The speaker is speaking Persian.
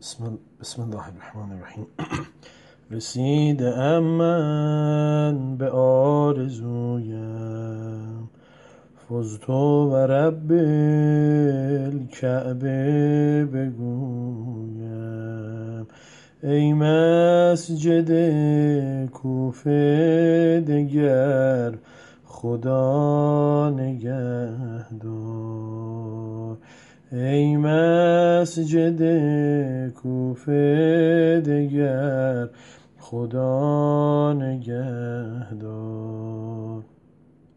بسم الله الرحمن الرحیم. رسیدم من به آرزویم، فزت و رب الکعبه بگویم. ای مسجد کوفه دگر خدا نگهدار. ای مسجد کوفه دگر خدا نگهدار.